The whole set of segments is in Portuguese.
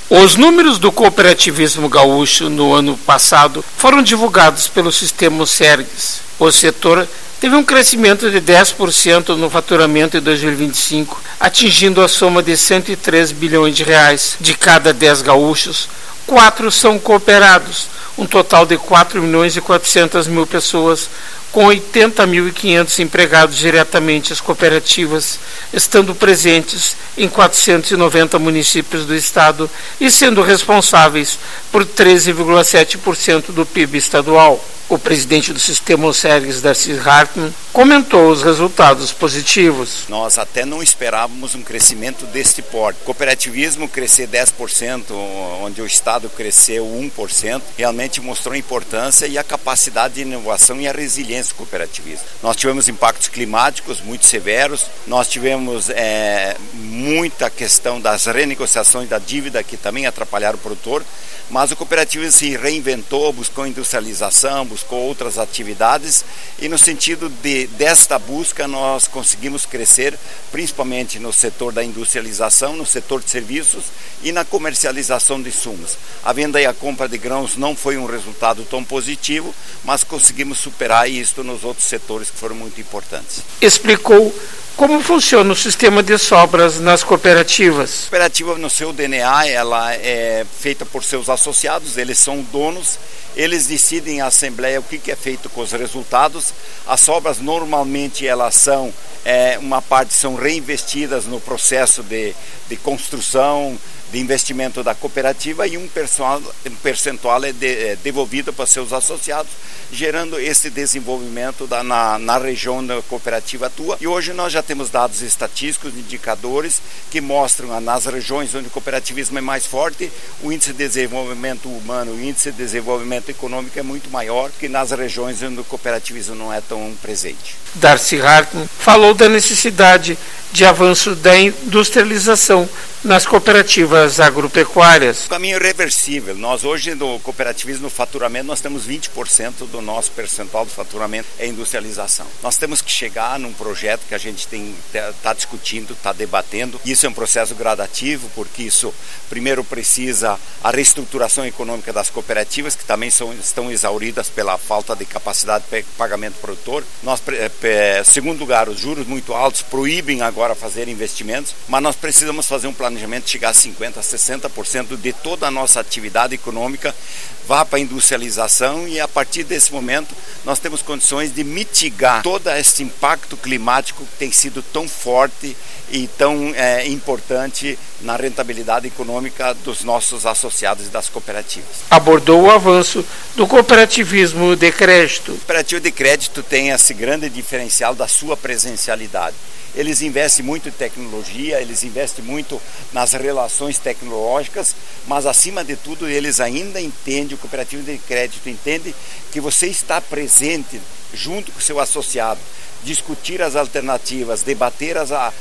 Os números do cooperativismo gaúcho no ano passado foram divulgados pelo Sistema Sergues. O setor teve um crescimento de 10% no faturamento em 2025, atingindo a soma de 103 bilhões de reais. De cada 10 gaúchos, 4 são cooperados, um total de 4.400.000 pessoas, com 80.500 empregados diretamente às cooperativas, estando presentes em 490 municípios do estado e sendo responsáveis por 13,7% do PIB estadual. O presidente do Sistema Sergues, Darcy Hartmann, comentou os resultados positivos. Nós até não esperávamos um crescimento deste porte. O cooperativismo crescer 10%, onde o Estado cresceu 1%, realmente mostrou a importância e a capacidade de inovação e a resiliência do cooperativismo. Nós tivemos impactos climáticos muito severos, nós tivemos muita questão das renegociações da dívida que também atrapalharam o produtor, mas o cooperativismo se reinventou, buscou industrialização, buscou outras atividades e no sentido desta busca nós conseguimos crescer principalmente no setor da industrialização, no setor de serviços e na comercialização de insumos. A venda e a compra de grãos não foi um resultado tão positivo, mas conseguimos superar isto nos outros setores que foram muito importantes. Explicou como funciona o sistema de sobras nas cooperativas. A cooperativa, no seu DNA, ela é feita por seus associados, eles são donos, eles decidem em assembleia o que é feito com os resultados. As sobras normalmente elas são, uma parte são reinvestidas no processo de construção, de investimento da cooperativa e um percentual é devolvido para seus associados, gerando esse desenvolvimento na região onde a cooperativa atua. E hoje nós já temos dados estatísticos, indicadores que mostram nas regiões onde o cooperativismo é mais forte, o índice de desenvolvimento humano, o índice de desenvolvimento econômico é muito maior que nas regiões onde o cooperativismo não é tão presente. Darcy Hartmann falou da necessidade de avanço da industrialização nas cooperativas agropecuárias. O caminho irreversível. Nós hoje no cooperativismo, no faturamento, nós temos 20% do nosso percentual do faturamento é industrialização. Nós temos que chegar num projeto que a gente está discutindo, está debatendo. Isso é um processo gradativo, porque isso primeiro precisa a reestruturação econômica das cooperativas, que também estão exauridas pela falta de capacidade de pagamento produtor. Segundo lugar, os juros muito altos proíbem agora fazer investimentos, mas nós precisamos fazer um planejamento de chegar a 50%, a 60% de toda a nossa atividade econômica vá para a industrialização e a partir desse momento nós temos condições de mitigar todo esse impacto climático que tem sido tão forte e tão importante na rentabilidade econômica dos nossos associados e das cooperativas. Abordou o avanço do cooperativismo de crédito. O cooperativo de crédito tem esse grande diferencial da sua presencialidade. Eles investem muito em tecnologia, eles investem muito nas relações tecnológicas, mas acima de tudo eles ainda entendem, o cooperativo de crédito entende que você está presente junto com o seu associado, discutir as alternativas, debater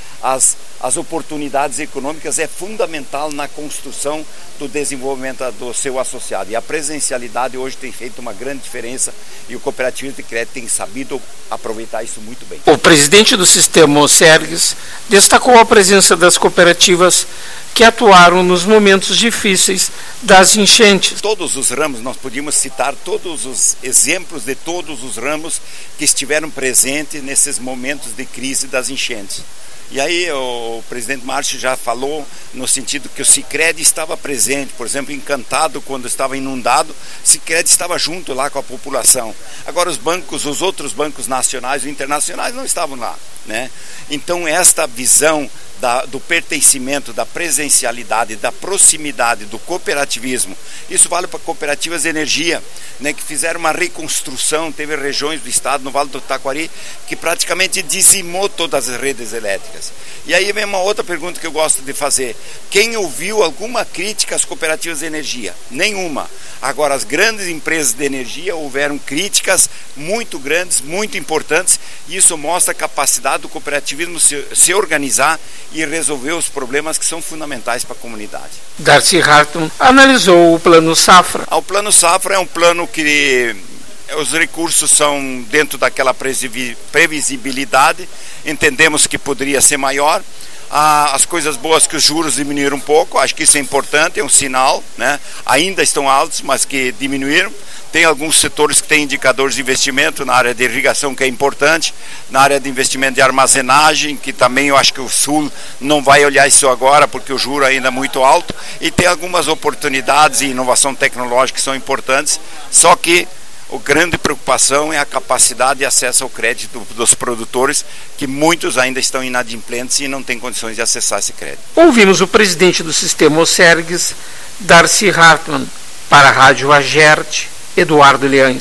as oportunidades econômicas é fundamental na construção do desenvolvimento do seu associado. E a presencialidade hoje tem feito uma grande diferença e o cooperativismo de crédito tem sabido aproveitar isso muito bem. O presidente do Sistema Sergues destacou a presença das cooperativas que atuaram nos momentos difíceis das enchentes. Todos os ramos, nós podíamos citar todos os exemplos de todos os ramos que estiveram presentes nesses momentos de crise das enchentes. E aí o presidente Márcio já falou no sentido que o Sicredi estava presente, por exemplo, em Encantado, quando estava inundado, o Sicredi estava junto lá com a população. Agora os outros bancos nacionais e internacionais não estavam lá, né? Então esta visão do pertencimento, da presencialidade, da proximidade, do cooperativismo. Isso vale para cooperativas de energia, né, que fizeram uma reconstrução. Teve regiões do estado, no Vale do Taquari, que praticamente dizimou todas as redes elétricas. E aí vem uma outra pergunta que eu gosto de fazer. Quem ouviu alguma crítica às cooperativas de energia? Nenhuma. Agora, as grandes empresas de energia houveram críticas muito grandes, muito importantes, e isso mostra a capacidade do cooperativismo se organizar e resolver os problemas que são fundamentais para a comunidade. Darcy Hartmann analisou o Plano Safra. O Plano Safra é um plano que os recursos são dentro daquela previsibilidade, entendemos que poderia ser maior. As coisas boas que os juros diminuíram um pouco, acho que isso é importante, é um sinal, né? Ainda estão altos, mas que diminuíram. Tem alguns setores que têm indicadores de investimento na área de irrigação, que é importante, na área de investimento de armazenagem, que também eu acho que o Sul não vai olhar isso agora, porque o juro ainda é muito alto, e tem algumas oportunidades e inovação tecnológica que são importantes, só que a grande preocupação é a capacidade de acesso ao crédito dos produtores, que muitos ainda estão inadimplentes e não têm condições de acessar esse crédito. Ouvimos o presidente do Sistema Osergues, Darcy Hartmann, para a Rádio Agerte, Eduardo Leães.